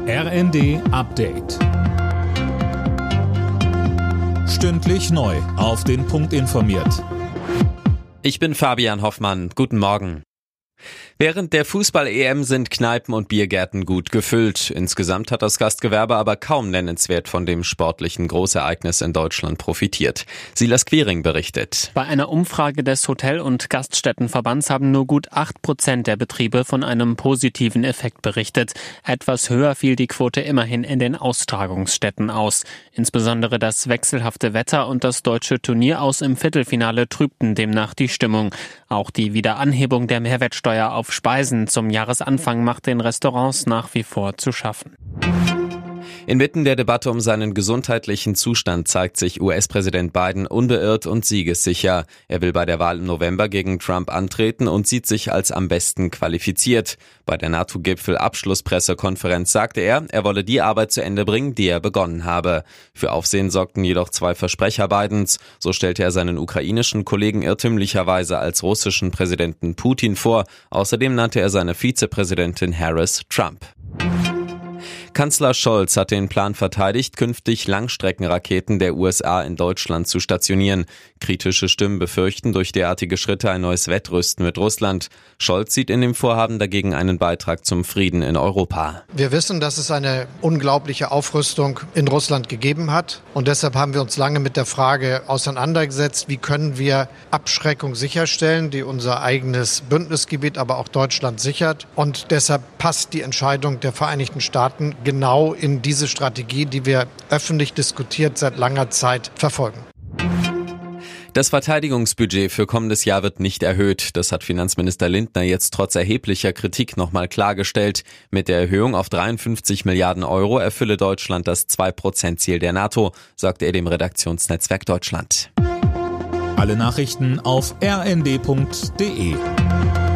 RND Update. Stündlich neu auf den Punkt informiert. Ich bin Fabian Hoffmann. Guten Morgen. Während der Fußball-EM sind Kneipen und Biergärten gut gefüllt. Insgesamt hat das Gastgewerbe aber kaum nennenswert von dem sportlichen Großereignis in Deutschland profitiert. Silas Quiring berichtet. Bei einer Umfrage des Hotel- und Gaststättenverbands haben nur gut 8% der Betriebe von einem positiven Effekt berichtet. Etwas höher fiel die Quote immerhin in den Austragungsstätten aus. Insbesondere das wechselhafte Wetter und das deutsche Turnier aus im Viertelfinale trübten demnach die Stimmung. Auch die Wiederanhebung der Mehrwertsteuer auf Speisen zum Jahresanfang macht den Restaurants nach wie vor zu schaffen. Inmitten der Debatte um seinen gesundheitlichen Zustand zeigt sich US-Präsident Biden unbeirrt und siegessicher. Er will bei der Wahl im November gegen Trump antreten und sieht sich als am besten qualifiziert. Bei der NATO-Gipfel-Abschlusspressekonferenz sagte er wolle die Arbeit zu Ende bringen, die er begonnen habe. Für Aufsehen sorgten jedoch zwei Versprecher Bidens. So stellte er seinen ukrainischen Kollegen irrtümlicherweise als russischen Präsidenten Putin vor. Außerdem nannte er seine Vizepräsidentin Harris Trump. Kanzler Scholz hat den Plan verteidigt, künftig Langstreckenraketen der USA in Deutschland zu stationieren. Kritische Stimmen befürchten durch derartige Schritte ein neues Wettrüsten mit Russland. Scholz sieht in dem Vorhaben dagegen einen Beitrag zum Frieden in Europa. Wir wissen, dass es eine unglaubliche Aufrüstung in Russland gegeben hat. Und deshalb haben wir uns lange mit der Frage auseinandergesetzt, wie können wir Abschreckung sicherstellen, die unser eigenes Bündnisgebiet, aber auch Deutschland sichert. Und deshalb passt die Entscheidung der Vereinigten Staaten genau in diese Strategie, die wir öffentlich diskutiert seit langer Zeit verfolgen. Das Verteidigungsbudget für kommendes Jahr wird nicht erhöht. Das hat Finanzminister Lindner jetzt trotz erheblicher Kritik nochmal klargestellt. Mit der Erhöhung auf 53 Milliarden Euro erfülle Deutschland das 2%-Ziel der NATO, sagte er dem Redaktionsnetzwerk Deutschland. Alle Nachrichten auf rnd.de.